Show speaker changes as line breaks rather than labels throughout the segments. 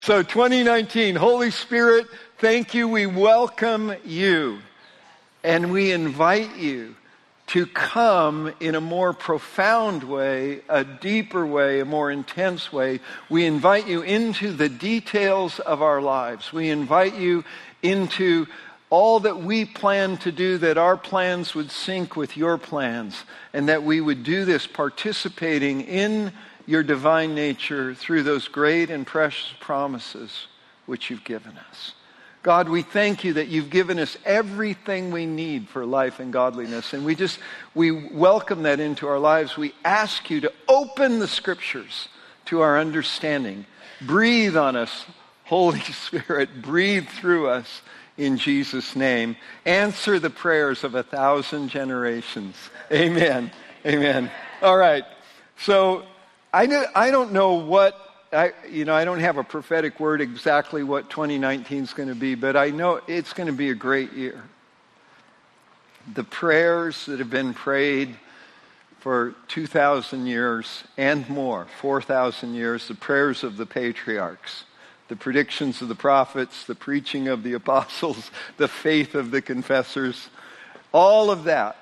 So 2019, Holy Spirit, thank you. We welcome you. And we invite you to come in a more profound way, a deeper way, a more intense way. We invite you into the details of our lives. We invite you into all that we plan to do, that our plans would sync with your plans, and that we would do this participating in your divine nature through those great and precious promises which you've given us. God, we thank you that you've given us everything we need for life and godliness, and we welcome that into our lives. We ask you to open the scriptures to our understanding. Breathe on us, Holy Spirit, breathe through us in Jesus' name. Answer the prayers of 1,000 generations. Amen. Amen. All right. So I don't know what, I don't have a prophetic word exactly what 2019 is going to be, but I know it's going to be a great year. The prayers that have been prayed for 2,000 years and more, 4,000 years, the prayers of the patriarchs, the predictions of the prophets, the preaching of the apostles, the faith of the confessors, all of that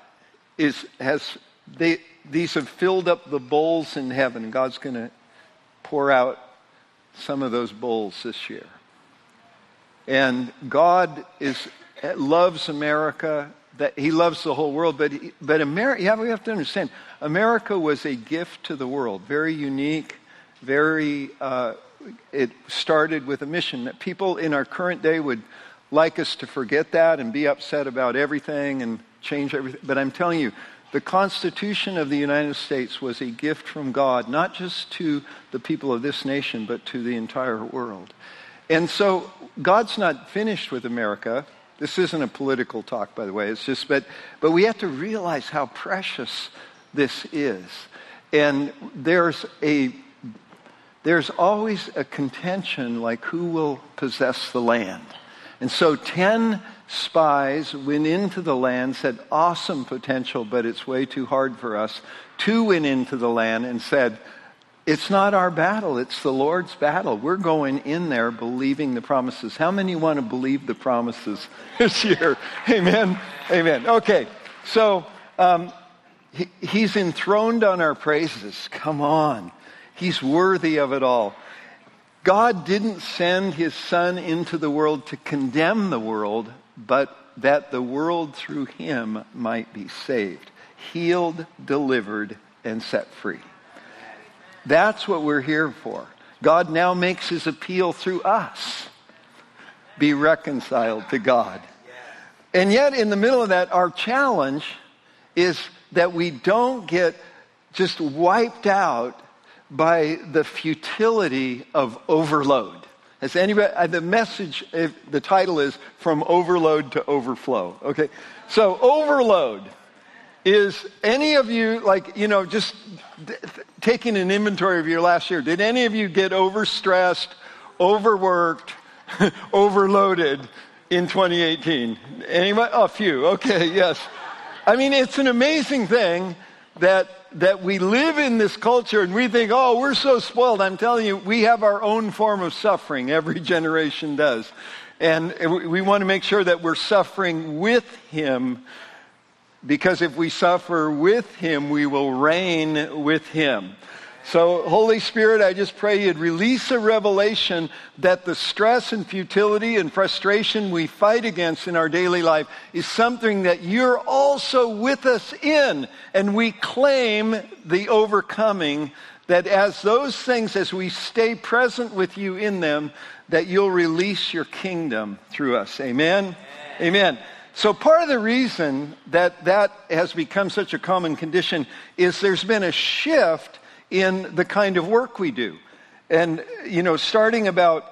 these have filled up the bowls in heaven. God's going to pour out some of those bowls this year. And God loves America. That He loves the whole world. But America, we have to understand, America was a gift to the world, very unique, very. It started with a mission that people in our current day would like us to forget that and be upset about everything and change everything. But I'm telling you, the Constitution of the United States was a gift from God, not just to the people of this nation, but to the entire world. And so God's not finished with America. This isn't a political talk, by the way. It's just, but we have to realize how precious this is. And there's always a contention, like who will possess the land. And so 10 spies went into the land, said, awesome potential, but it's way too hard for us. 2 went into the land and said, it's not our battle, it's the Lord's battle. We're going in there believing the promises. How many want to believe the promises this year? Amen? Amen. Okay, so He's enthroned on our praises. Come on. He's worthy of it all. God didn't send His Son into the world to condemn the world, but that the world through Him might be saved, healed, delivered, and set free. That's what we're here for. God now makes His appeal through us. Be reconciled to God. And yet, in the middle of that, our challenge is that we don't get just wiped out by the futility of overload. Has anybody, the message, the title is From Overload to Overflow. Okay, so overload is any of you, just taking an inventory of your last year, did any of you get overstressed, overworked, overloaded in 2018? Anybody? A few. Okay, yes. I mean, it's an amazing thing that we live in this culture and we think, oh, we're so spoiled. I'm telling you, we have our own form of suffering. Every generation does. And we want to make sure that we're suffering with Him, because if we suffer with Him, we will reign with Him. So, Holy Spirit, I just pray You'd release a revelation that the stress and futility and frustration we fight against in our daily life is something that You're also with us in. And we claim the overcoming, that as those things, as we stay present with You in them, that You'll release Your kingdom through us. Amen? Amen. So part of the reason that has become such a common condition is there's been a shift in the kind of work we do. And, starting about,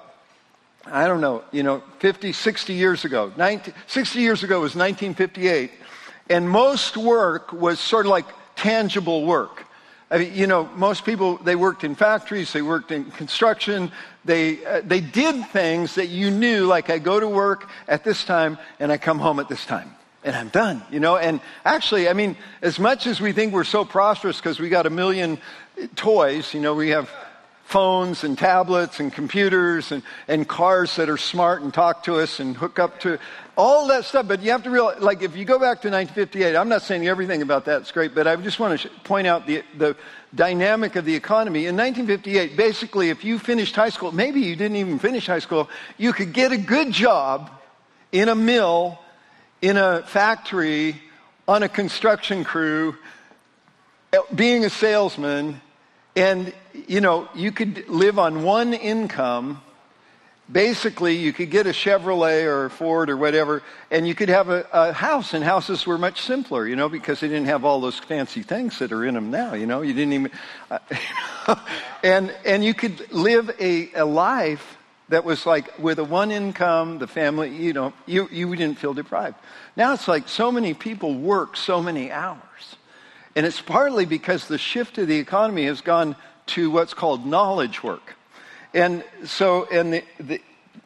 50, 60 years ago. 60 years ago was 1958. And most work was sort of like tangible work. I mean, most people, they worked in factories, they worked in construction, they did things that you knew, like I go to work at this time and I come home at this time. And I'm done, And actually, I mean, as much as we think we're so prosperous because we got 1 million toys, we have phones and tablets and computers and cars that are smart and talk to us and hook up to all that stuff. But you have to realize, like, if you go back to 1958, I'm not saying everything about that's great, but I just want to point out the dynamic of the economy. In 1958, basically, if you finished high school, maybe you didn't even finish high school, you could get a good job in a mill, in a factory, on a construction crew, being a salesman, and, you know, you could live on one income. Basically, you could get a Chevrolet or a Ford or whatever, and you could have a house, and houses were much simpler, you know, because they didn't have all those fancy things that are in them now, you know. You didn't even... and you could live a life that was like with a one income, the family, you know, you didn't feel deprived. Now it's like so many people work so many hours. And it's partly because the shift of the economy has gone to what's called knowledge work. And so, the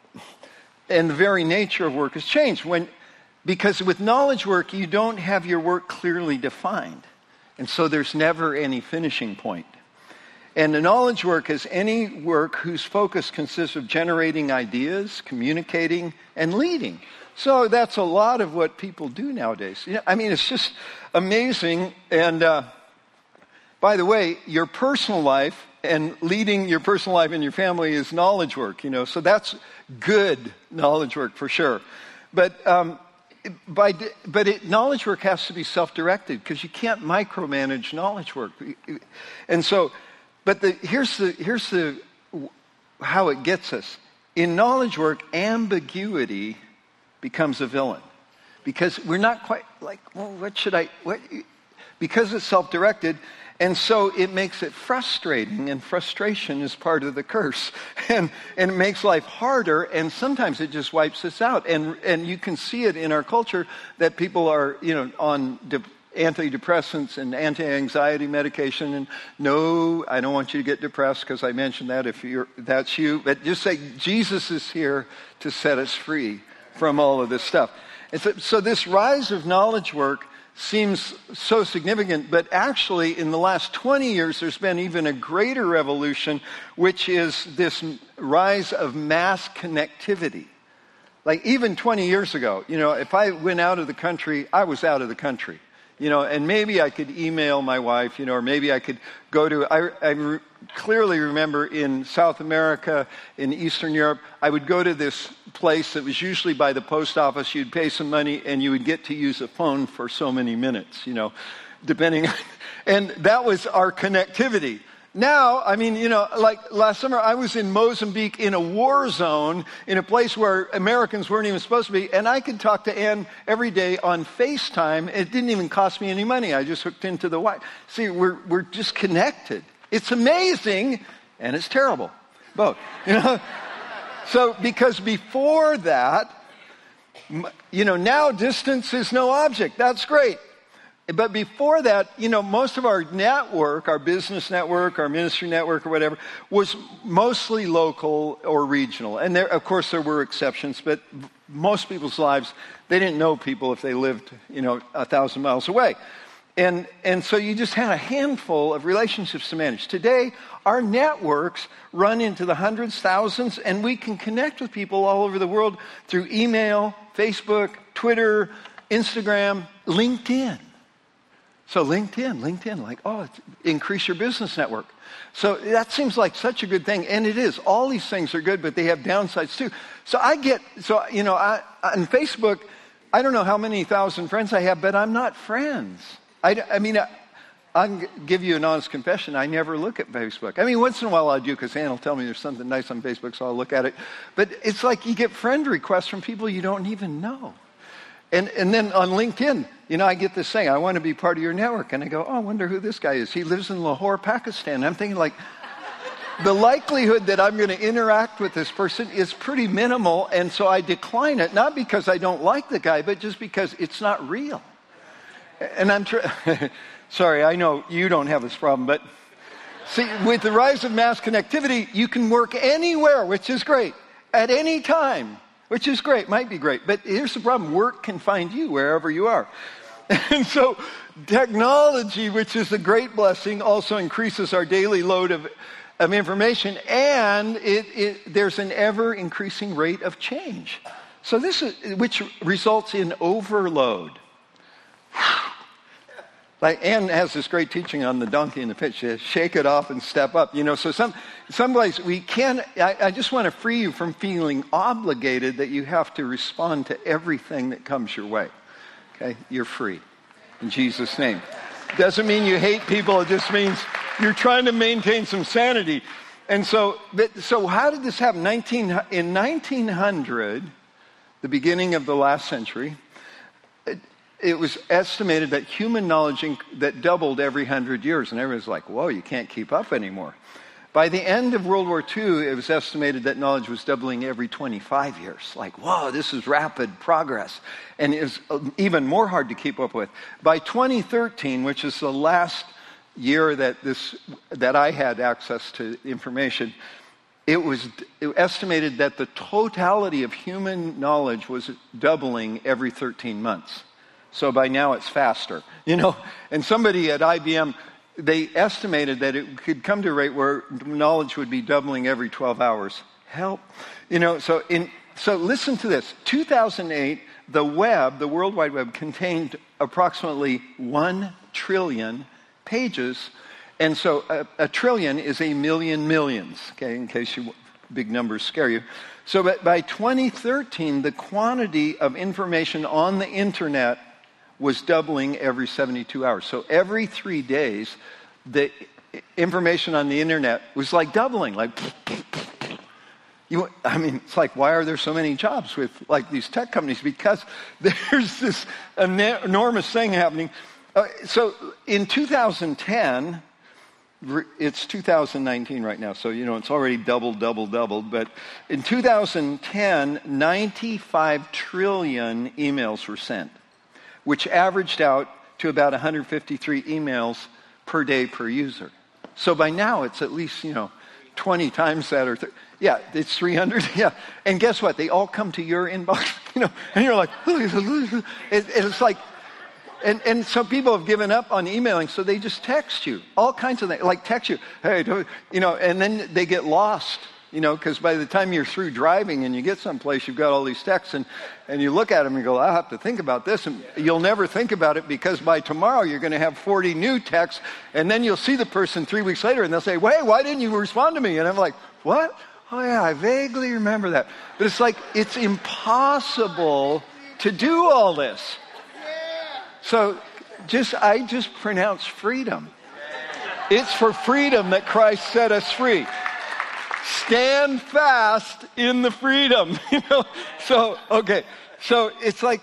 very nature of work has changed. Because with knowledge work, you don't have your work clearly defined. And so there's never any finishing point. And the knowledge work is any work whose focus consists of generating ideas, communicating, and leading. So that's a lot of what people do nowadays. You know, I mean, it's just amazing. And by the way, your personal life and leading your personal life and your family is knowledge work, you know. So that's good knowledge work for sure. But knowledge work has to be self-directed because you can't micromanage knowledge work. And so, but here's how it gets us. In knowledge work, ambiguity becomes a villain. Because we're not quite like, well, because it's self-directed, and so it makes it frustrating, and frustration is part of the curse. And it makes life harder, and sometimes it just wipes us out. And you can see it in our culture that people are, you know, on antidepressants and anti-anxiety medication, and no, I don't want you to get depressed because I mentioned that if that's you, but just say Jesus is here to set us free from all of this stuff. And so this rise of knowledge work seems so significant, but actually in the last 20 years there's been even a greater revolution, which is this rise of mass connectivity. Like even 20 years ago, you know, if I went out of the country, I was out of the country. You know, and maybe I could email my wife, you know, or maybe I could go to, I clearly remember in South America, in Eastern Europe, I would go to this place that was usually by the post office. You'd pay some money and you would get to use a phone for so many minutes, you know, depending. And that was our connectivity. Now, I mean, you know, like last summer, I was in Mozambique in a war zone, in a place where Americans weren't even supposed to be, and I could talk to Ann every day on FaceTime. It didn't even cost me any money. I just hooked into the Wi-Fi. See, we're just connected. It's amazing, and it's terrible. Both, you know. So, because before that, you know, now distance is no object. That's great. But before that, you know, most of our network, our business network, our ministry network or whatever, was mostly local or regional. And there, of course, there were exceptions, but most people's lives, they didn't know people if they lived, you know, 1,000 miles away. And so you just had a handful of relationships to manage. Today, our networks run into the hundreds, thousands, and we can connect with people all over the world through email, Facebook, Twitter, Instagram, LinkedIn. So LinkedIn, like, increase your business network. So that seems like such a good thing, and it is. All these things are good, but they have downsides too. So on Facebook, I don't know how many thousand friends I have, but I'm not friends. I'll give you an honest confession. I never look at Facebook. I mean, once in a while I do because Ann will tell me there's something nice on Facebook, so I'll look at it. But it's like you get friend requests from people you don't even know. And then on LinkedIn, you know, I get this saying, I want to be part of your network. And I go, I wonder who this guy is. He lives in Lahore, Pakistan. I'm thinking like, the likelihood that I'm going to interact with this person is pretty minimal. And so I decline it, not because I don't like the guy, but just because it's not real. And sorry, I know you don't have this problem, but see, with the rise of mass connectivity, you can work anywhere, which is great, at any time. Which is great, might be great. But here's the problem. Work can find you wherever you are. And so technology, which is a great blessing, also increases our daily load of of information, and there's an ever-increasing rate of change. So which results in overload. Like Anne has this great teaching on the donkey and the pitch. She says, shake it off and step up. So some ways we can. I just want to free you from feeling obligated that you have to respond to everything that comes your way. Okay, you're free in Jesus' name. Doesn't mean you hate people. It just means you're trying to maintain some sanity. And so how did this happen? In 1900, the beginning of the last century, it was estimated that human knowledge that doubled every 100 years. And everyone's like, whoa, you can't keep up anymore. By the end of World War II, it was estimated that knowledge was doubling every 25 years. Like, whoa, this is rapid progress. And it was even more hard to keep up with. By 2013, which is the last year that I had access to information, it was estimated that the totality of human knowledge was doubling every 13 months. So by now it's faster, And somebody at IBM, they estimated that it could come to a rate where knowledge would be doubling every 12 hours. Help. So listen to this. 2008, the World Wide Web, contained approximately 1 trillion pages. And so a trillion is a million millions, okay, in case big numbers scare you. So by 2013, the quantity of information on the internet was doubling every 72 hours. So every 3 days, the information on the internet was like doubling. It's like, why are there so many jobs with like these tech companies? Because there's this enormous thing happening. So in 2010, it's 2019 right now, so it's already doubled. But in 2010, 95 trillion emails were sent, which averaged out to about 153 emails per day per user. So by now, it's at least, 20 times that, it's 300, And guess what? They all come to your inbox, and you're like, it's like, and some people have given up on emailing, so they just text you, all kinds of things, like text you, hey, and then they get lost. Because by the time you're through driving and you get someplace, you've got all these texts, and you look at them and you go, I'll have to think about this. And you'll never think about it because by tomorrow you're going to have 40 new texts, and then you'll see the person 3 weeks later and they'll say, hey, why didn't you respond to me? And I'm like, what? Oh, yeah, I vaguely remember that. But it's like, it's impossible to do all this. So I just pronounce freedom. It's for freedom that Christ set us free. Stand fast in the freedom, So it's like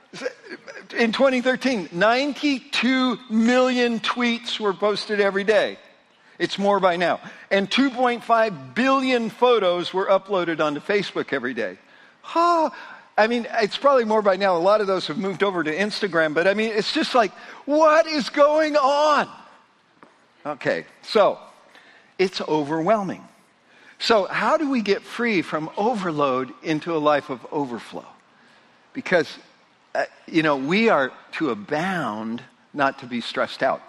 in 2013, 92 million tweets were posted every day. It's more by now. And 2.5 billion photos were uploaded onto Facebook every day. It's probably more by now. A lot of those have moved over to Instagram, but it's just like, what is going on? Okay, so it's overwhelming. So how do we get free from overload into a life of overflow? Because, we are to abound, not to be stressed out.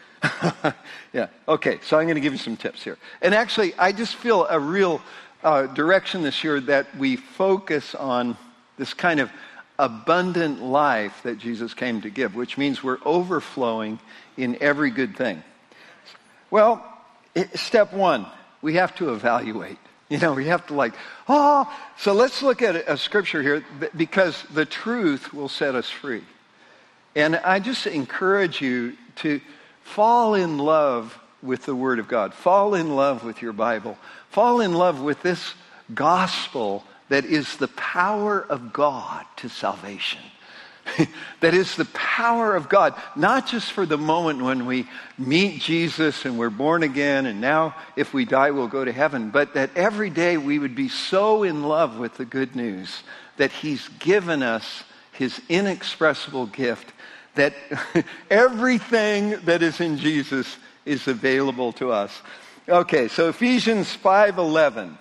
Yeah, okay, so I'm going to give you some tips here. And actually, I just feel a real direction this year that we focus on this kind of abundant life that Jesus came to give, which means we're overflowing in every good thing. Well, step one. We have to evaluate. We have to so let's look at a scripture here because the truth will set us free. And I just encourage you to fall in love with the Word of God. Fall in love with your Bible. Fall in love with this gospel that is the power of God to salvation. That is the power of God, not just for the moment when we meet Jesus and we're born again and now if we die we'll go to heaven, but that every day we would be so in love with the good news that He's given us His inexpressible gift, that everything that is in Jesus is available to us. Okay, so Ephesians 5:11.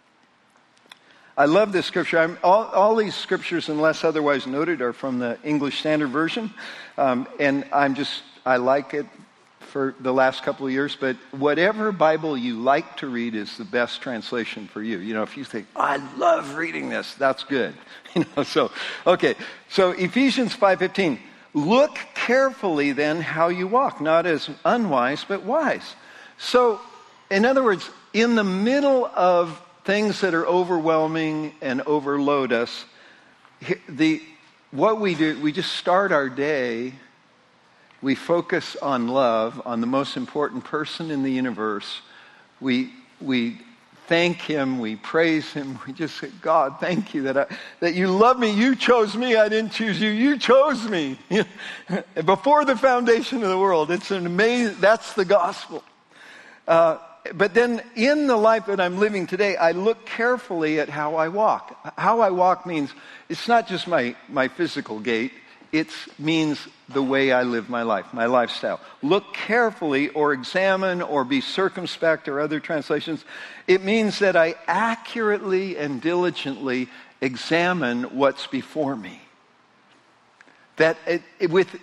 I love this scripture. All these scriptures, unless otherwise noted, are from the English Standard Version. And I like it for the last couple of years, but whatever Bible you like to read is the best translation for you. You know, if you think, I love reading this, that's good. So Ephesians 5:15, look carefully then how you walk, not as unwise, but wise. So, in other words, in the middle of things that are overwhelming and overload us, what we do, we just start our day. We focus on love, on the most important person in the universe. We thank him, we praise him, we just say, God, thank you that you love me, you chose me, I didn't choose you, you chose me. Before the foundation of the world. It's an amazing, that's the gospel. But then in the life that I'm living today, I look carefully at how I walk. How I walk means, it's not just my physical gait, it means the way I live my life, my lifestyle. Look carefully or examine or be circumspect or other translations. It means that I accurately and diligently examine what's before me. That with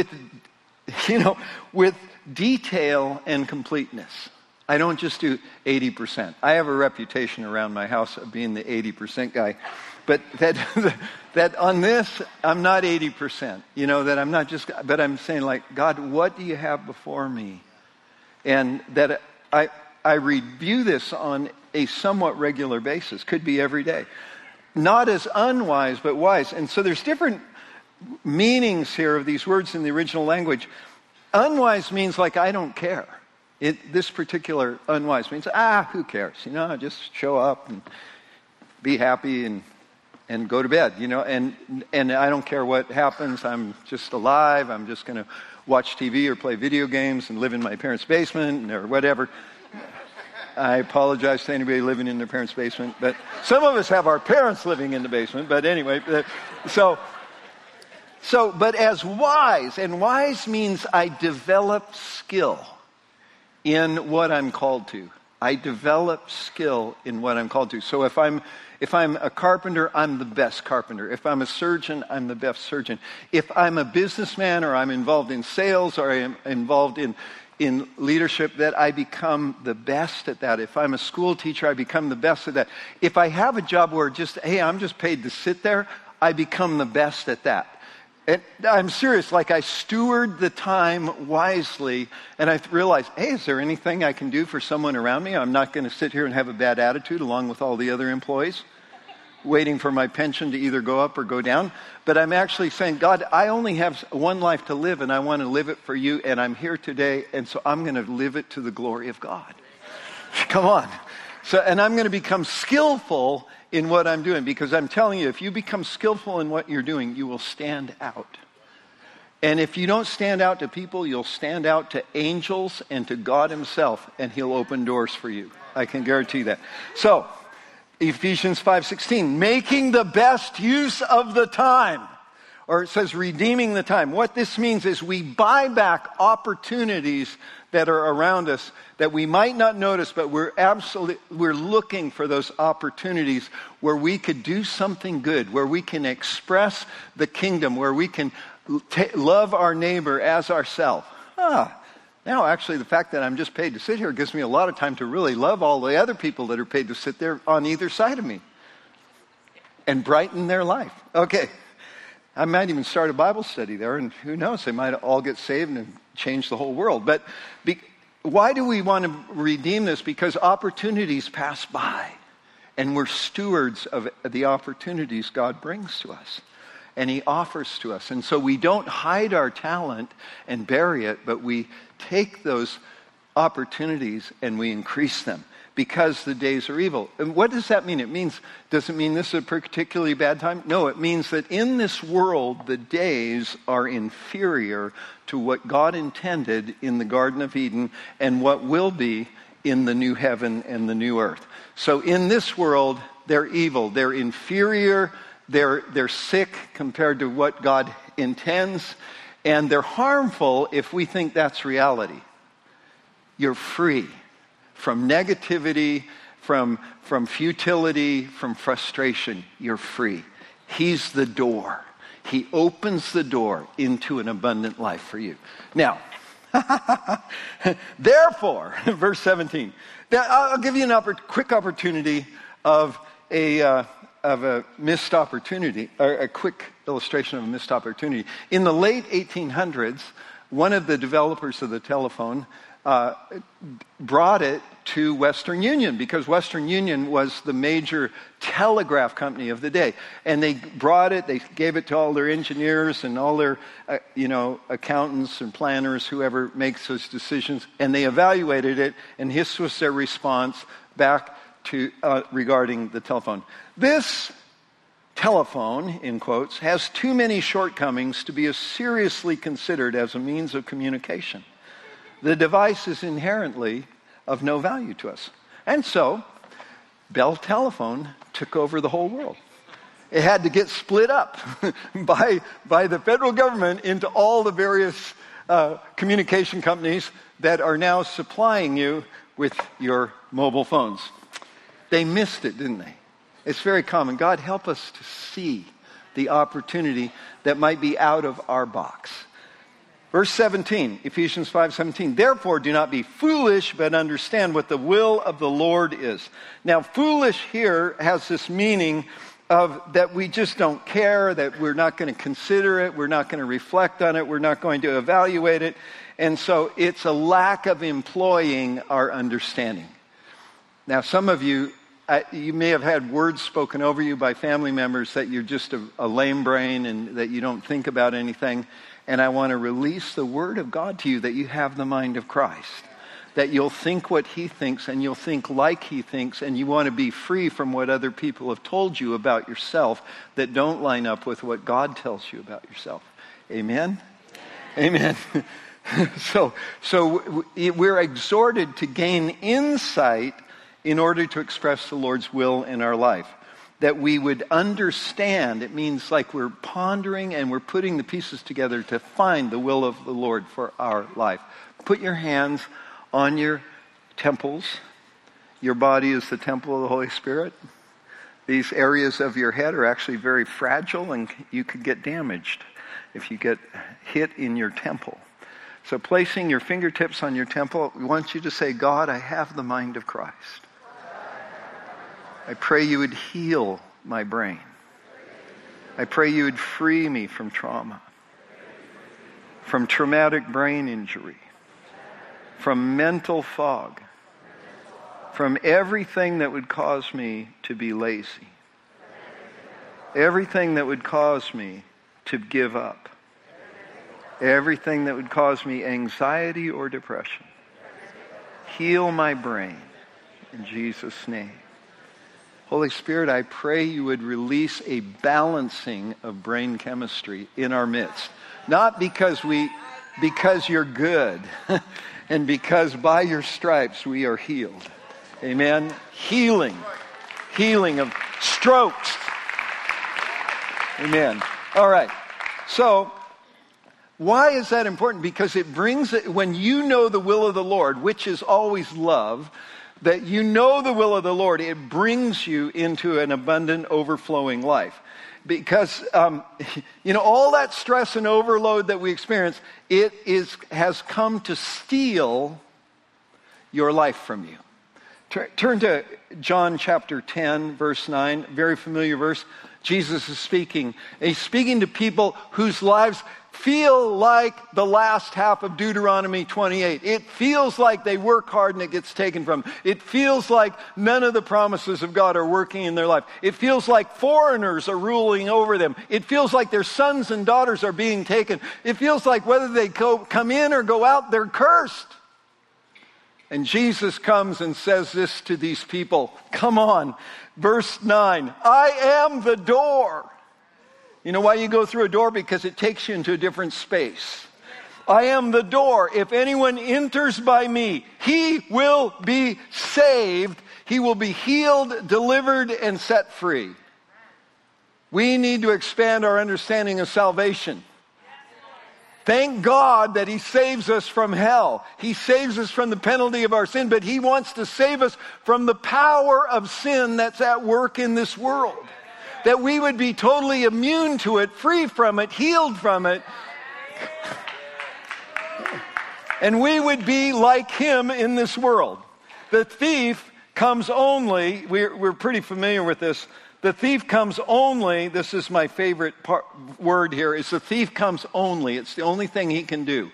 detail and completeness. I don't just do 80%. I have a reputation around my house of being the 80% guy. But that on this, I'm not 80%. That I'm not just, but I'm saying like, God, what do you have before me? And that I review this on a somewhat regular basis. Could be every day. Not as unwise, but wise. And so there's different meanings here of these words in the original language. Unwise means like, I don't care. This particular unwise means, who cares? Just show up and be happy and go to bed, and I don't care what happens. I'm just alive. I'm just going to watch TV or play video games and live in my parents' basement or whatever. I apologize to anybody living in their parents' basement, but some of us have our parents living in the basement. But anyway, but as wise, and wise means I develop skill in what I'm called to. I develop skill in what I'm called to. So if I'm a carpenter, I'm the best carpenter. If I'm a surgeon, I'm the best surgeon. If I'm a businessman or I'm involved in sales or I'm involved in leadership, that I become the best at that. If I'm a school teacher, I become the best at that. If I have a job where I'm just paid to sit there, I become the best at that. And I'm serious, like I steward the time wisely, and I realize, is there anything I can do for someone around me? I'm not going to sit here and have a bad attitude along with all the other employees, waiting for my pension to either go up or go down. But I'm actually saying, God, I only have one life to live, and I want to live it for you, and I'm here today, and so I'm going to live it to the glory of God. Come on. And I'm going to become skillful in what I'm doing, because I'm telling you, if you become skillful in what you're doing, you will stand out. And if you don't stand out to people, you'll stand out to angels and to God himself, and he'll open doors for you. I can guarantee that. So, Ephesians 5:16, making the best use of the time. Or it says redeeming the time. What this means is we buy back opportunities that are around us that we might not notice, but we're looking for those opportunities where we could do something good, where we can express the kingdom, where we can love our neighbor as ourselves. Now actually the fact that I'm just paid to sit here gives me a lot of time to really love all the other people that are paid to sit there on either side of me and brighten their life. Okay. I might even start a Bible study there, and who knows, they might all get saved and change the whole world. But why do we want to redeem this? Because opportunities pass by, and we're stewards of the opportunities God brings to us, and he offers to us. And so we don't hide our talent and bury it, but we take those opportunities and we increase them. Because the days are evil. And what does that mean? Does it mean this is a particularly bad time? No, it means that in this world, the days are inferior to what God intended in the Garden of Eden and what will be in the new heaven and the new earth. So in this world, they're evil. They're inferior. They're sick compared to what God intends. And they're harmful if we think that's reality. You're free from negativity, from futility, from frustration. You're free. He's the door. He opens the door into an abundant life for you. Now, Therefore, verse 17. I'll give you a quick opportunity of a missed opportunity, or a quick illustration of a missed opportunity. In the late 1800s, one of the developers of the telephone brought it to Western Union, because Western Union was the major telegraph company of the day. And they brought it, they gave it to all their engineers and all their accountants and planners, whoever makes those decisions, and they evaluated it, and this was their response back to regarding the telephone. This telephone, in quotes, has too many shortcomings to be seriously considered as a means of communication. The device is inherently of no value to us. And so, Bell Telephone took over the whole world. It had to get split up by the federal government into all the various communication companies that are now supplying you with your mobile phones. They missed it, didn't they? It's very common. God, help us to see the opportunity that might be out of our box. Verse 17, Ephesians 5:17. Therefore, do not be foolish, but understand what the will of the Lord is. Now, foolish here has this meaning of that we just don't care, that we're not going to consider it, we're not going to reflect on it, we're not going to evaluate it. And so it's a lack of employing our understanding. Now, some of you, you may have had words spoken over you by family members that you're just a lame brain and that you don't think about anything. And I want to release the word of God to you that you have the mind of Christ. That you'll think what he thinks and you'll think like he thinks, and you want to be free from what other people have told you about yourself that don't line up with what God tells you about yourself. Amen? Amen. So we're exhorted to gain insight in order to express the Lord's will in our life. That we would understand. It means like we're pondering and we're putting the pieces together to find the will of the Lord for our life. Put your hands on your temples. Your body is the temple of the Holy Spirit. These areas of your head are actually very fragile, and you could get damaged if you get hit in your temple. So placing your fingertips on your temple, we want you to say, God, I have the mind of Christ. I pray you would heal my brain. I pray you would free me from trauma, from traumatic brain injury, from mental fog, from everything that would cause me to be lazy, everything that would cause me to give up, everything that would cause me anxiety or depression. Heal my brain in Jesus' name. Holy Spirit, I pray you would release a balancing of brain chemistry in our midst. Not because you're good, and because by your stripes we are healed. Amen. Healing of strokes. Amen. All right. So, why is that important? Because it brings, when you know the will of the Lord, which is always love, that you know the will of the Lord, it brings you into an abundant, overflowing life. Because, all that stress and overload that we experience, has come to steal your life from you. Turn to John chapter 10, verse 9, very familiar verse. Jesus is speaking. He's speaking to people whose lives feel like the last half of Deuteronomy 28. It feels like they work hard and it gets taken from them. It feels like none of the promises of God are working in their life. It feels like foreigners are ruling over them. It feels like their sons and daughters are being taken. It feels like whether they come in or go out, they're cursed. And Jesus comes and says this to these people. Come on. Verse 9. I am the door. You know why you go through a door? Because it takes you into a different space. I am the door. If anyone enters by me, he will be saved. He will be healed, delivered, and set free. We need to expand our understanding of salvation. Thank God that he saves us from hell. He saves us from the penalty of our sin, but he wants to save us from the power of sin that's at work in this world. That we would be totally immune to it, free from it, healed from it. And we would be like him in this world. The thief comes only, we're pretty familiar with this. The thief comes only, this is my favorite word here, is the thief comes only. It's the only thing he can do.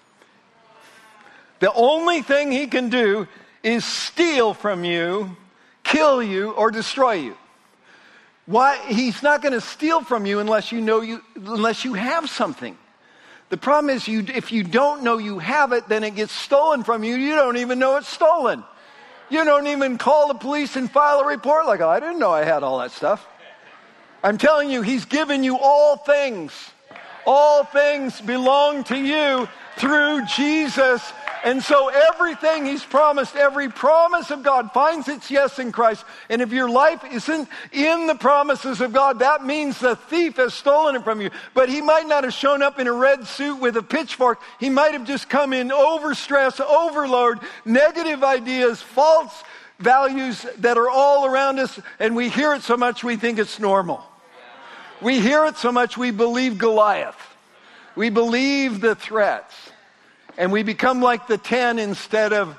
The only thing he can do is steal from you, kill you, or destroy you. Why? He's not going to steal from you unless you have something. The problem is if you don't know you have it, then it gets stolen from you. You don't even know it's stolen. You don't even call the police and file a report like, oh, I didn't know I had all that stuff. I'm telling you, he's given you all things. All things belong to you through Jesus. And so everything he's promised, every promise of God finds its yes in Christ. And if your life isn't in the promises of God, that means the thief has stolen it from you. But he might not have shown up in a red suit with a pitchfork. He might have just come in overstress, overload, negative ideas, false values that are all around us. And we hear it so much we think it's normal. We hear it so much we believe Goliath. We believe the threats. And we become like the 10 instead of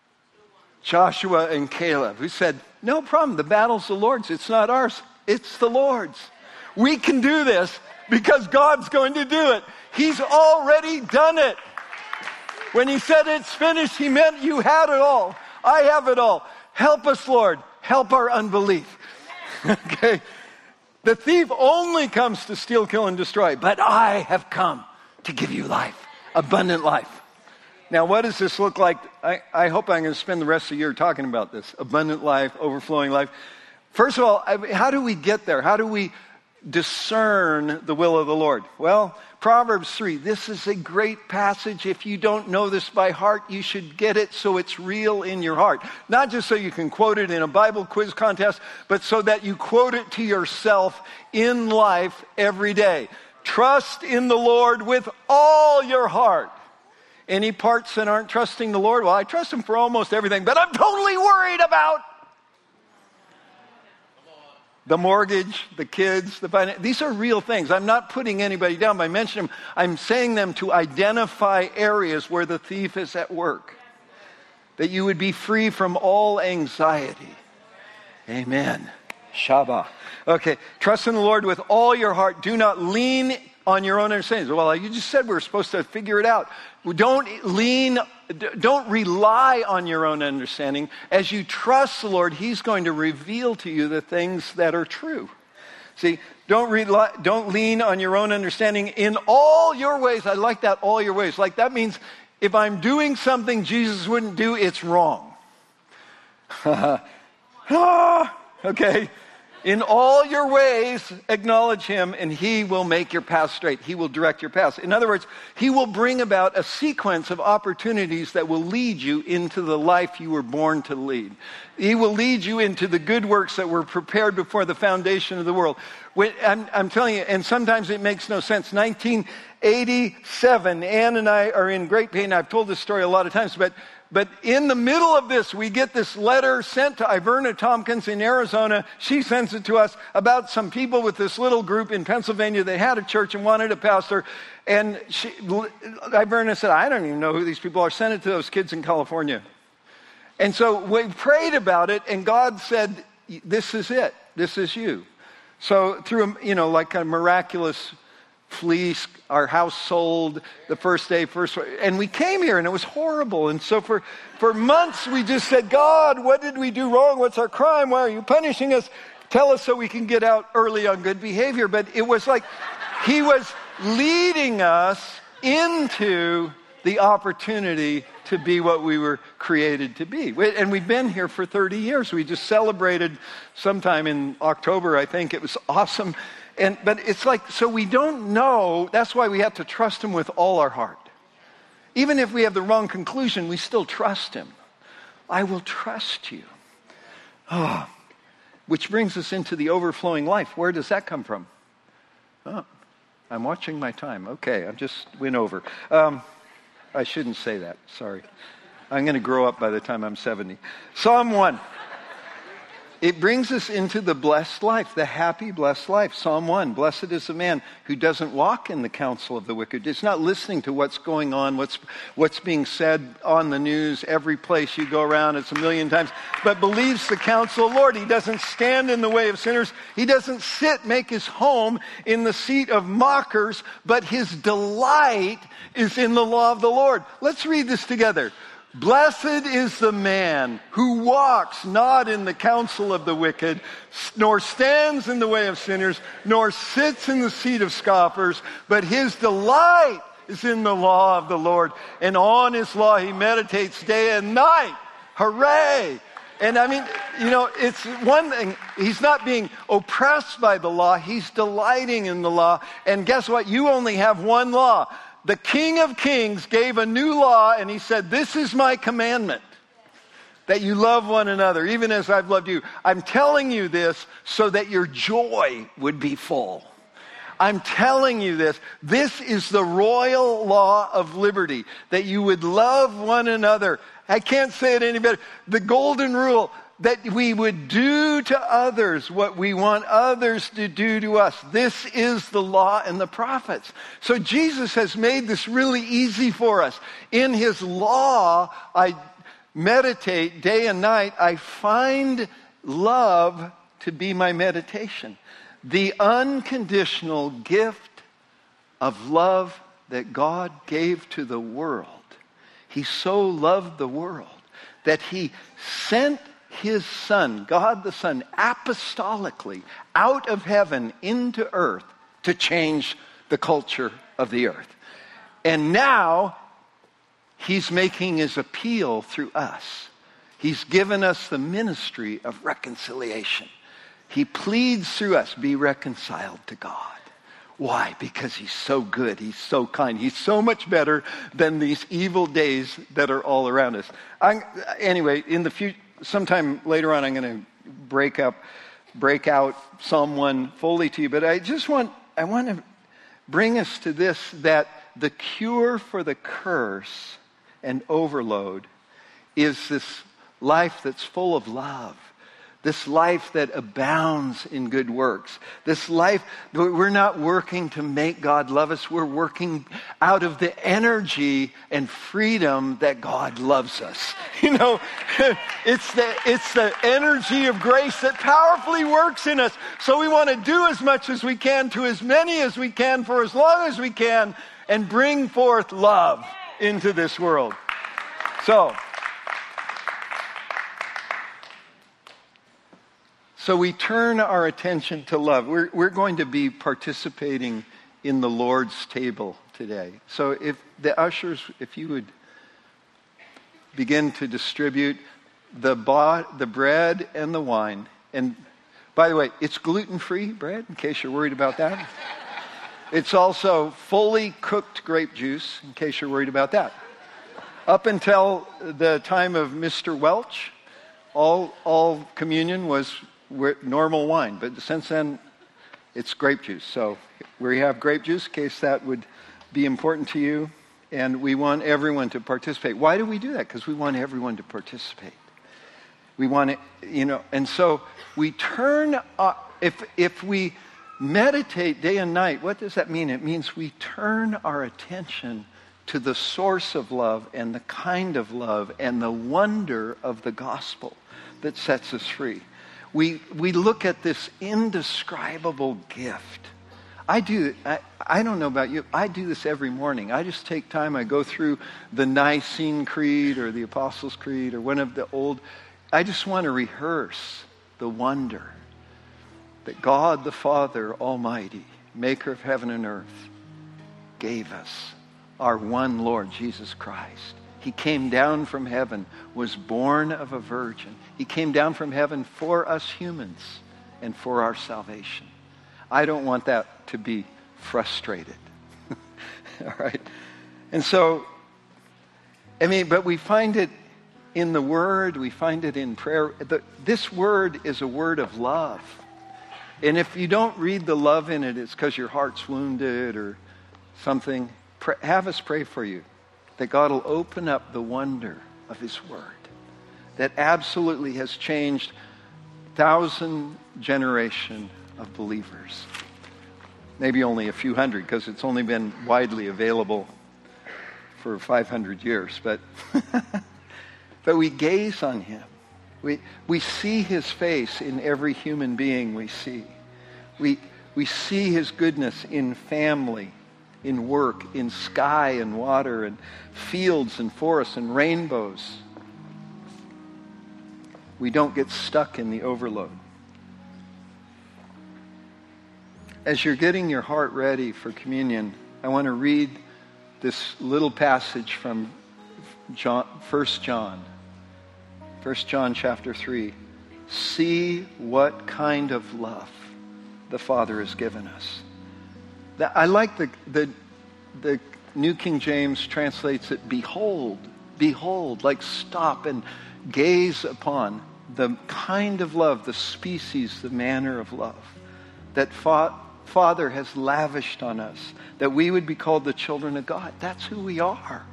Joshua and Caleb, who said, no problem, the battle's the Lord's. It's not ours. It's the Lord's. We can do this because God's going to do it. He's already done it. When he said it's finished, he meant you had it all. I have it all. Help us, Lord. Help our unbelief. Okay? The thief only comes to steal, kill, and destroy. But I have come to give you life, abundant life. Now, what does this look like? I hope I'm going to spend the rest of the year talking about this. Abundant life, overflowing life. First of all, how do we get there? How do we discern the will of the Lord? Well, Proverbs 3, this is a great passage. If you don't know this by heart, you should get it so it's real in your heart. Not just so you can quote it in a Bible quiz contest, but so that you quote it to yourself in life every day. Trust in the Lord with all your heart. Any parts that aren't trusting the Lord? Well, I trust him for almost everything, but I'm totally worried about the mortgage, the kids, the finance. These are real things. I'm not putting anybody down by mentioning them. I'm saying them to identify areas where the thief is at work. That you would be free from all anxiety. Amen. Shabbat. Okay, trust in the Lord with all your heart. Do not lean on your own understanding. Well, you just said we're supposed to figure it out. Don't rely on your own understanding. As you trust the Lord, he's going to reveal to you the things that are true. See, don't lean on your own understanding in all your ways. I like that, all your ways. Like that means if I'm doing something Jesus wouldn't do, it's wrong. Okay. In all your ways, acknowledge him, and he will make your path straight. He will direct your path. In other words, he will bring about a sequence of opportunities that will lead you into the life you were born to lead. He will lead you into the good works that were prepared before the foundation of the world. I'm telling you, and sometimes it makes no sense. 1987, Ann and I are in great pain. I've told this story a lot of times, but in the middle of this, we get this letter sent to Iverna Tompkins in Arizona. She sends it to us about some people with this little group in Pennsylvania. They had a church and wanted a pastor. And Iverna said, I don't even know who these people are. Send it to those kids in California. And so we prayed about it, and God said, this is it. This is you. So through, like a miraculous fleece, our house sold the first day, and we came here and it was horrible. And so for months we just said, God, what did we do wrong? What's our crime? Why are you punishing us? Tell us so we can get out early on good behavior. But it was like he was leading us into the opportunity to be what we were created to be. And we've been here for 30 years. We just celebrated sometime in October, I think. It was awesome. But it's like, so we don't know. That's why we have to trust him with all our heart. Even if we have the wrong conclusion, we still trust him. I will trust you. Oh, which brings us into the overflowing life. Where does that come from? Oh, I'm watching my time. Okay, I just went over. I shouldn't say that. Sorry. I'm going to grow up by the time I'm 70. Psalm 1. It brings us into the blessed life, the happy, blessed life. Psalm 1, blessed is the man who doesn't walk in the counsel of the wicked. It's not listening to what's going on, what's being said on the news, every place you go around, it's a million times, but believes the counsel of the Lord. He doesn't stand in the way of sinners. He doesn't make his home in the seat of mockers, but his delight is in the law of the Lord. Let's read this together. Blessed is the man who walks not in the counsel of the wicked, nor stands in the way of sinners, nor sits in the seat of scoffers, but his delight is in the law of the Lord. And on his law he meditates day and night. Hooray! And I mean, it's one thing. He's not being oppressed by the law. He's delighting in the law. And guess what? You only have one law. The King of Kings gave a new law, and he said, this is my commandment, that you love one another, even as I've loved you. I'm telling you this so that your joy would be full. I'm telling you this. This is the royal law of liberty, that you would love one another. I can't say it any better. The golden rule, that we would do to others what we want others to do to us. This is the law and the prophets. So Jesus has made this really easy for us. In his law, I meditate day and night. I find love to be my meditation. The unconditional gift of love that God gave to the world. He so loved the world that he sent his Son, God the Son, apostolically out of heaven into earth to change the culture of the earth. And now he's making his appeal through us. He's given us the ministry of reconciliation. He pleads through us, be reconciled to God. Why? Because he's so good. He's so kind. He's so much better than these evil days that are all around us. Anyway, in the future, sometime later on, I'm going to break out Psalm 1 fully to you. But I want to bring us to this, that the cure for the curse and overload is this life that's full of love. This life that abounds in good works. This life, we're not working to make God love us. We're working out of the energy and freedom that God loves us. It's the energy of grace that powerfully works in us. So we want to do as much as we can to as many as we can for as long as we can and bring forth love into this world. So we turn our attention to love. We're going to be participating in the Lord's table today. So if the ushers, if you would begin to distribute the bread and the wine. And by the way, it's gluten-free bread, in case you're worried about that. It's also fully cooked grape juice, in case you're worried about that. Up until the time of Mr. Welch, all communion was normal wine, but since then it's grape juice. So we have grape juice in case that would be important to you, and we want everyone to participate. Why do we do that? Because we want everyone to participate. We want it, and so we turn. If we meditate day and night, what does that mean? It means we turn our attention to the source of love and the kind of love and the wonder of the gospel that sets us free. We look at this indescribable gift. I don't know about you, I do this every morning. I just take time, I go through the Nicene Creed or the Apostles' Creed or one of the old. I just want to rehearse the wonder that God the Father Almighty, maker of heaven and earth, gave us our one Lord, Jesus Christ. He came down from heaven, was born of a virgin. He came down from heaven for us humans and for our salvation. I don't want that to be frustrated. All right? And so, but we find it in the Word, we find it in prayer. This Word is a word of love. And if you don't read the love in it, it's because your heart's wounded or something. Have us pray for you, that God will open up the wonder of His Word that absolutely has changed 1,000 generation of believers. Maybe only a few hundred, because it's only been widely available for 500 years. But we gaze on him. We see his face in every human being we see. We see his goodness in family, in work, in sky and water, and fields and forests and rainbows. We don't get stuck in the overload. As you're getting your heart ready for communion, I want to read this little passage from 1 John chapter 3. See what kind of love the Father has given us. I like the New King James translates it, behold, like stop and gaze upon the kind of love, the species, the manner of love that Father has lavished on us, that we would be called the children of God. That's who we are.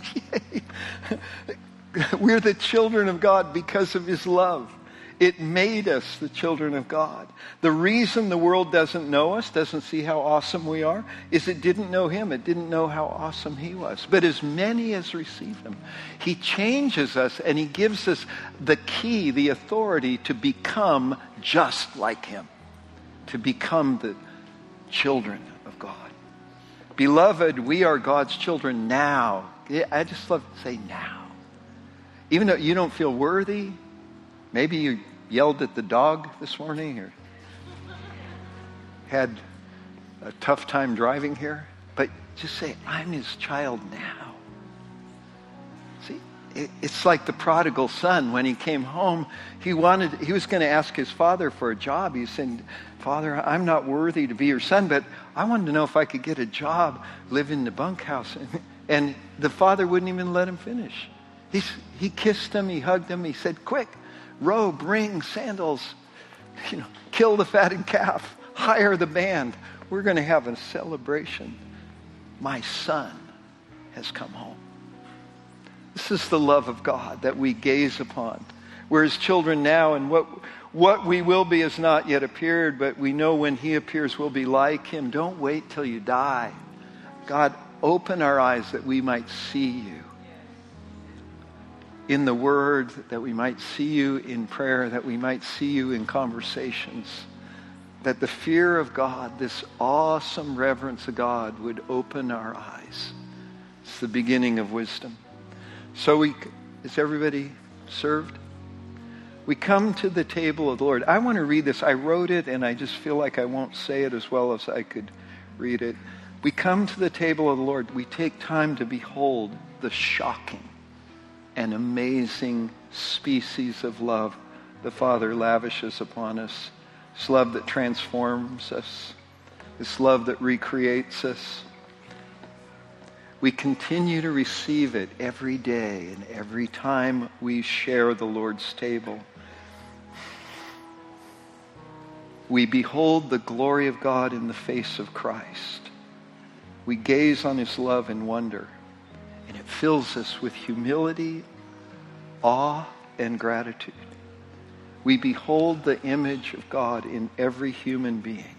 We're the children of God because of his love. It made us the children of God. The reason the world doesn't know us, doesn't see how awesome we are, is it didn't know him. It didn't know how awesome he was. But as many as receive him, he changes us and he gives us the key, the authority to become just like him, to become the children of God. Beloved, we are God's children now. I just love to say now. Even though you don't feel worthy, maybe you yelled at the dog this morning or had a tough time driving here, but just say, I'm his child now. See, it's like the prodigal son. When he came home, he was going to ask his father for a job. He said, Father, I'm not worthy to be your son, but I wanted to know if I could get a job, live in the bunkhouse. And the father wouldn't even let him finish. He kissed him, he hugged him, he said, quick, robe, ring, sandals, kill the fatted calf, hire the band. We're going to have a celebration. My son has come home. This is the love of God that we gaze upon. We're his children now, and what we will be has not yet appeared, but we know when he appears we'll be like him. Don't wait till you die. God, open our eyes that we might see you in the Word, that we might see you in prayer, that we might see you in conversations, that the fear of God, this awesome reverence of God, would open our eyes. It's the beginning of wisdom. So is everybody served? We come to the table of the Lord. I want to read this. I wrote it, and I just feel like I won't say it as well as I could read it. We come to the table of the Lord. We take time to behold the shocking and amazing species of love the Father lavishes upon us. This love that transforms us. This love that recreates us. We continue to receive it every day and every time we share the Lord's table. We behold the glory of God in the face of Christ. We gaze on his love in wonder. And it fills us with humility, awe, and gratitude. We behold the image of God in every human being.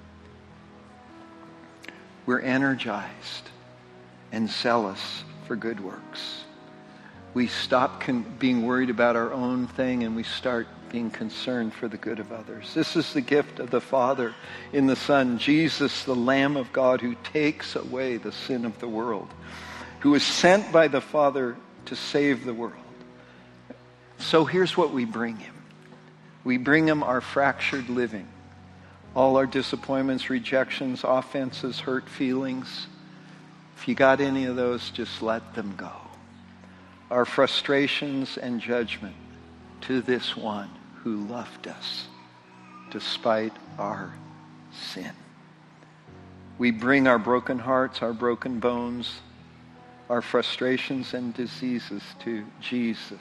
We're energized and zealous for good works. We stop being worried about our own thing and we start being concerned for the good of others. This is the gift of the Father in the Son, Jesus, the Lamb of God, who takes away the sin of the world, who was sent by the Father to save the world. So here's what we bring him. We bring him our fractured living, all our disappointments, rejections, offenses, hurt feelings. If you got any of those, just let them go. Our frustrations and judgment to this one who loved us despite our sin. We bring our broken hearts, our broken bones, our frustrations and diseases to Jesus.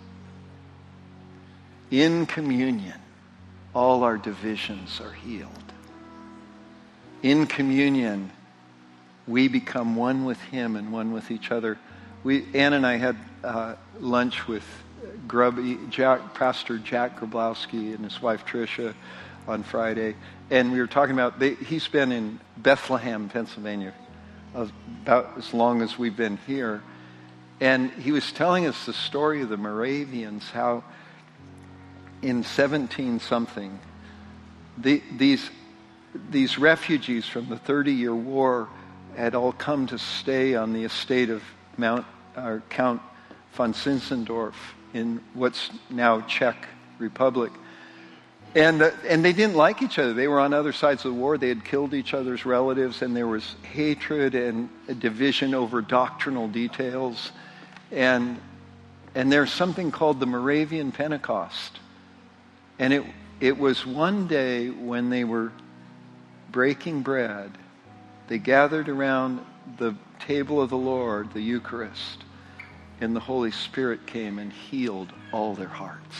In communion, all our divisions are healed. In communion, we become one with him and one with each other. Ann and I had lunch with Pastor Jack Grublowski and his wife Tricia on Friday, and we were talking about, he's been in Bethlehem, Pennsylvania, about as long as we've been here, and he was telling us the story of the Moravians, how in 17-something, these refugees from the 30-year war had all come to stay on the estate of Count von Zinzendorf in what's now Czech Republic. And they didn't like each other. They were on other sides of the war. They had killed each other's relatives, and there was hatred and a division over doctrinal details. And there's something called the Moravian Pentecost. And it was one day when they were breaking bread, they gathered around the table of the Lord, the Eucharist, and the Holy Spirit came and healed all their hearts.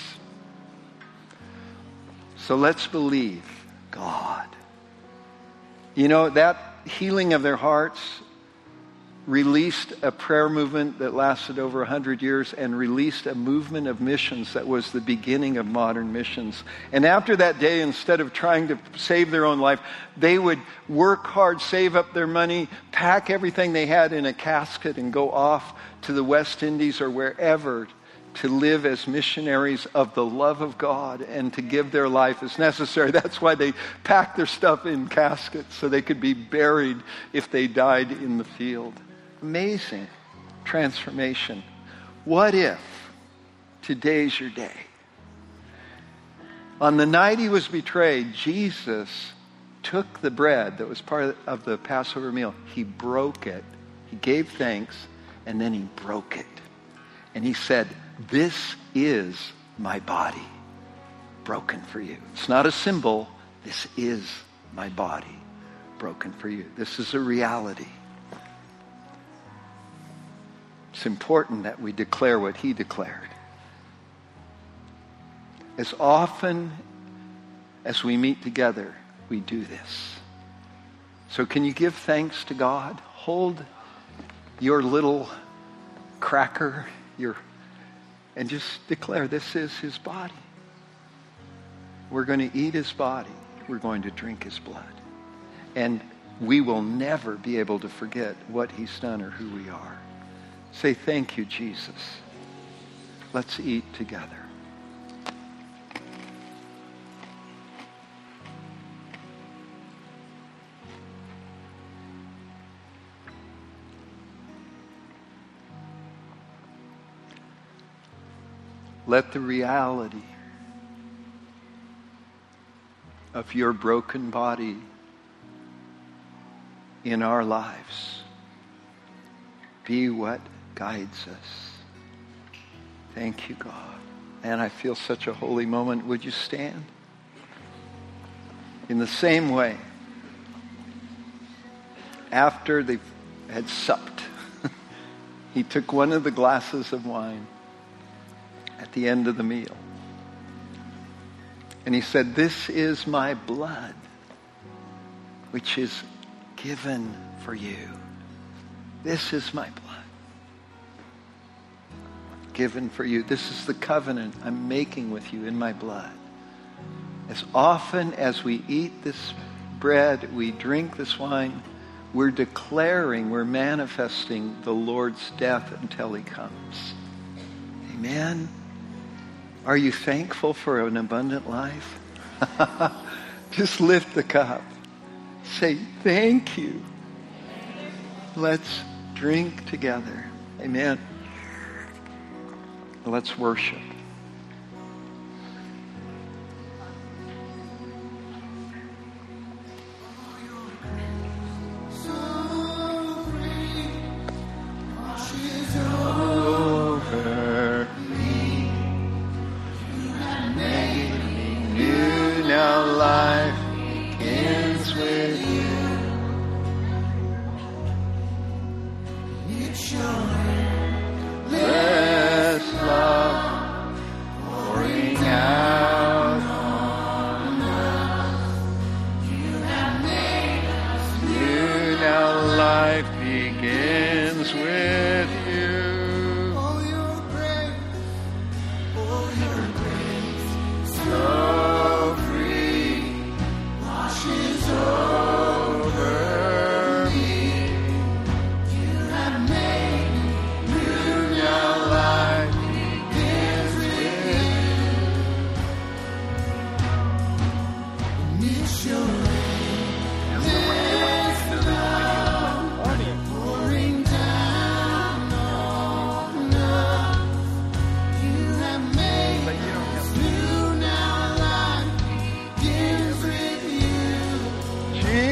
So let's believe God. You know, that healing of their hearts released a prayer movement that lasted over 100 years and released a movement of missions that was the beginning of modern missions. And after that day, instead of trying to save their own life, they would work hard, save up their money, pack everything they had in a casket and go off to the West Indies or wherever to live as missionaries of the love of God and to give their life as necessary. That's why they packed their stuff in caskets so they could be buried if they died in the field. Amazing transformation. What if today's your day? On the night he was betrayed, Jesus took the bread that was part of the Passover meal. He broke it. He gave thanks, and then he broke it. And he said, "This is my body broken for you." It's not a symbol. This is my body broken for you. This is a reality. It's important that we declare what he declared. As often as we meet together, we do this. So can you give thanks to God? Hold your little cracker, and just declare this is his body. We're going to eat his body. We're going to drink his blood. And we will never be able to forget what he's done or who we are. Say, thank you, Jesus. Let's eat together. Let the reality of your broken body in our lives be what guides us. Thank you, God. And I feel such a holy moment. Would you stand? In the same way, after they had supped, he took one of the glasses of wine at the end of the meal. And he said, "This is my blood, which is given for you. This is my blood, given for you. This is the covenant I'm making with you in my blood." As often as we eat this bread, we drink this wine, we're declaring, we're manifesting the Lord's death until he comes. Amen. Are you thankful for an abundant life? Just lift the cup. Say, thank you. Let's drink together. Amen. Let's worship.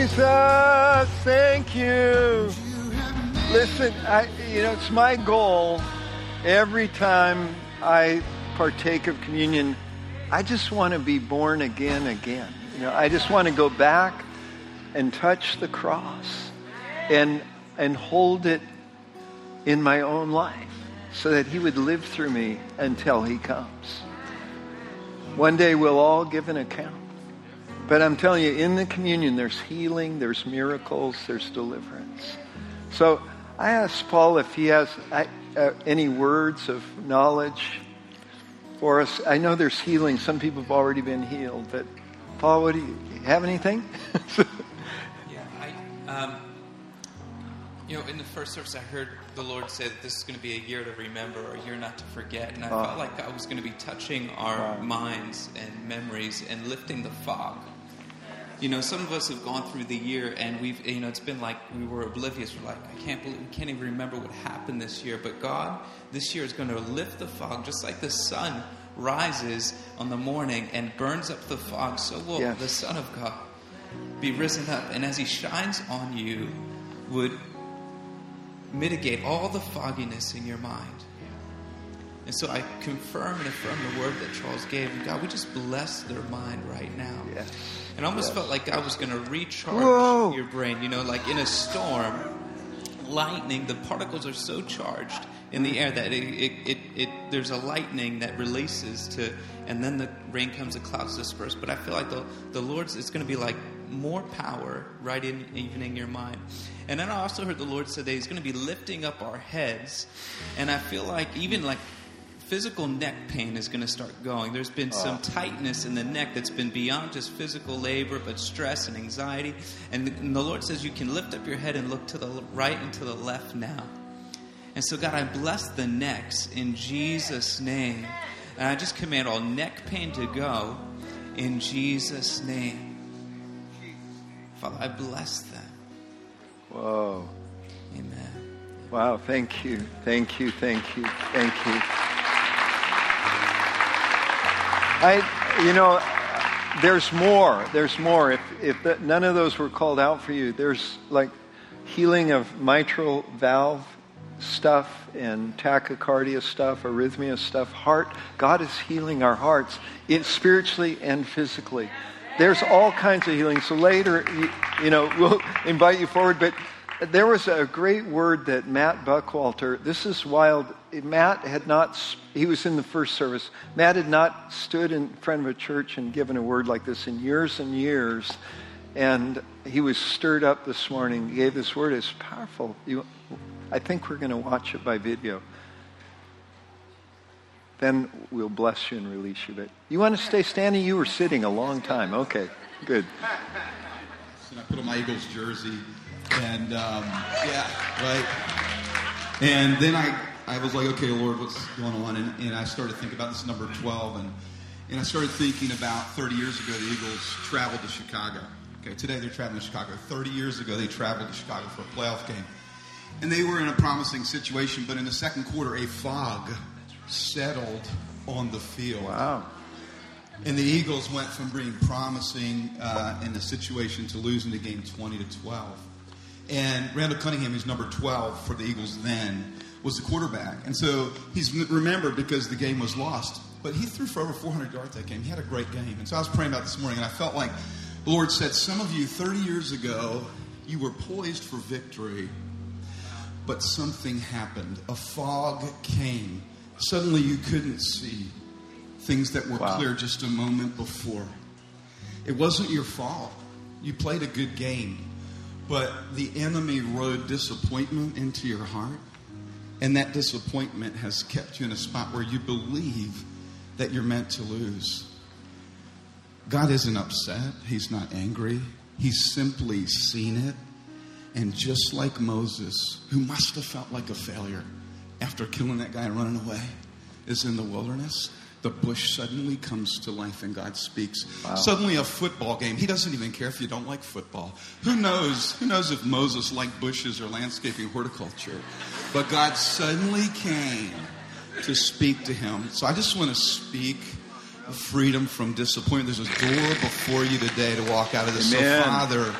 Jesus, thank you. Listen, it's my goal every time I partake of communion, I just want to be born again. I just want to go back and touch the cross and hold it in my own life so that he would live through me until he comes. One day we'll all give an account. But I'm telling you, in the communion, there's healing, there's miracles, there's deliverance. So I asked Paul if he has any words of knowledge for us. I know there's healing. Some people have already been healed. But Paul, do you have anything?
In the first service, I heard the Lord say that this is going to be a year to remember, or a year not to forget. And I felt like God was going to be touching our minds and memories and lifting the fog. Some of us have gone through the year and we've, it's been like we were oblivious. We're like, we can't even remember what happened this year. But God, this year is going to lift the fog, just like the sun rises on the morning and burns up the fog. So will the Son of God be risen up. And as he shines on you, would mitigate all the fogginess in your mind. And so I confirm and affirm the word that Charles gave. And God, we just bless their mind right now. Yes. And I almost felt like God was going to recharge your brain. Like in a storm, lightning, the particles are so charged in the air that there's a lightning that releases and then the rain comes, the clouds disperse. But I feel like the Lord's, it's going to be like more power right even in your mind. And then I also heard the Lord say that he's going to be lifting up our heads. And I feel like even like physical neck pain is going to start going. There's been some tightness in the neck that's been beyond just physical labor, but stress and anxiety. And the Lord says you can lift up your head and look to the right and to the left now. And so, God, I bless the necks in Jesus' name. And I just command all neck pain to go in Jesus' name. Father, I bless them.
Whoa.
Amen.
Wow, thank you. Thank you. There's more. If none of those were called out for you, there's like healing of mitral valve stuff and tachycardia stuff, arrhythmia stuff, heart. God is healing our hearts, spiritually and physically. There's all kinds of healing. So later, we'll invite you forward. But there was a great word that Matt Buckwalter, this is wild. Matt he was in the first service. Matt had not stood in front of a church and given a word like this in years and years. And he was stirred up this morning. He gave this word. It's powerful. I think we're going to watch it by video. Then we'll bless you and release you. But you want to stay standing? You were sitting a long time. Okay, good.
So I put on my Eagles jersey, and right. And then I was like, okay, Lord, what's going on? And I started thinking about this number 12, and I started thinking about 30 years ago, the Eagles traveled to Chicago. Okay, today they're traveling to Chicago. 30 years ago, they traveled to Chicago for a playoff game. And they were in a promising situation, but in the second quarter, a fog settled on the field.
Wow.
And the Eagles went from being promising in the situation to losing the game 20-12. And Randall Cunningham, who's number 12 for the Eagles then, was the quarterback. And so he's remembered because the game was lost. But he threw for over 400 yards that game. He had a great game. And so I was praying about this morning, and I felt like the Lord said, some of you 30 years ago, you were poised for victory, but something happened. A fog came. Suddenly you couldn't see things that were clear just a moment before. It wasn't your fault. You played a good game. But the enemy rode disappointment into your heart. And that disappointment has kept you in a spot where you believe that you're meant to lose. God isn't upset. He's not angry. He's simply seen it. And just like Moses, who must have felt like a failure after killing that guy and running away, is in the wilderness, the bush suddenly comes to life and God speaks. Wow. Suddenly a football game. He doesn't even care if you don't like football. Who knows if Moses liked bushes or landscaping horticulture. But God suddenly came to speak to him. So I just want to speak freedom from disappointment. There's a door before you today to walk out of this.
Amen.
So Father,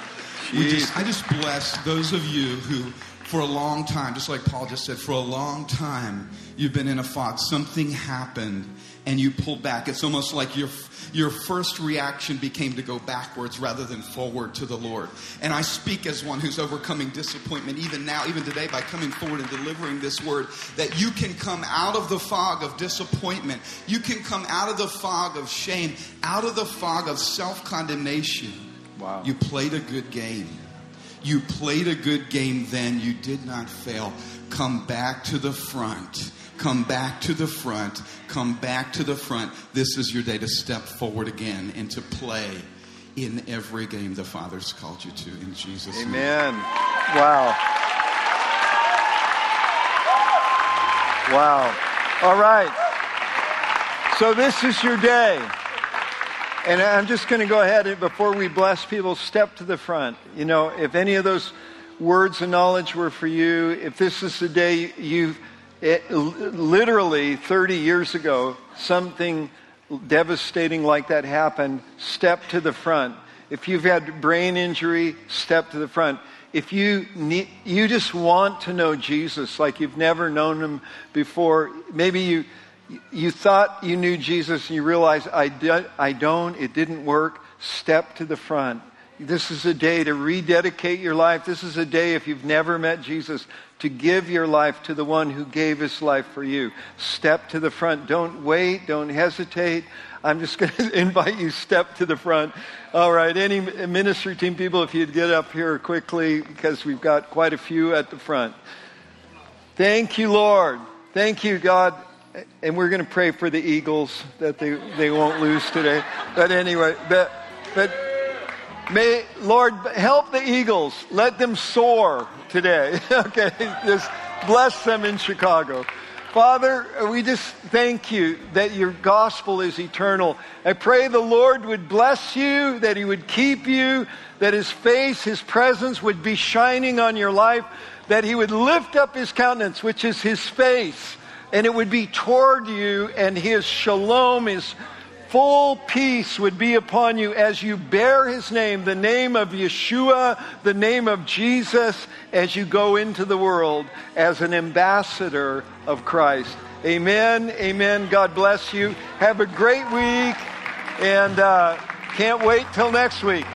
I just bless those of you who, for a long time, just like Paul just said, for a long time, you've been in a fog. Something happened and you pulled back. It's almost like your first reaction became to go backwards rather than forward to the Lord. And I speak as one who's overcoming disappointment even now, even today, by coming forward and delivering this word, that you can come out of the fog of disappointment. You can come out of the fog of shame, out of the fog of self-condemnation.
Wow.
You played a good game. You played a good game then. You did not fail. Come back to the front. Come back to the front. Come back to the front. This is your day to step forward again and to play in every game the Father's called you to. In Jesus' name.
Amen. Wow. Wow. All right. So this is your day. And I'm just going to go ahead and, before we bless people, step to the front. You know, if any of those words of knowledge were for you, if this is the day literally 30 years ago, something devastating like that happened, step to the front. If you've had brain injury, step to the front. If you just want to know Jesus like you've never known him before, maybe you thought you knew Jesus and you realize I don't, it didn't work, step to the front. This is a day to rededicate your life. This is a day, if you've never met Jesus, to give your life to the one who gave his life for you. Step to the front. Don't wait. Don't hesitate. I'm just going to invite you, step to the front. All right, any ministry team people, if you'd get up here quickly, because we've got quite a few at the front. Thank you, Lord. Thank you, God. And we're going to pray for the Eagles that they won't lose today. But anyway, but may, Lord, help the Eagles. Let them soar today. Okay, just bless them in Chicago. Father, we just thank you that your gospel is eternal. I pray the Lord would bless you, that he would keep you, that his face, his presence would be shining on your life, that he would lift up his countenance, which is his face, and it would be toward you, and his shalom, his full peace would be upon you as you bear his name, the name of Yeshua, the name of Jesus, as you go into the world as an ambassador of Christ. Amen. Amen. God bless you. Have a great week, and can't wait till next week.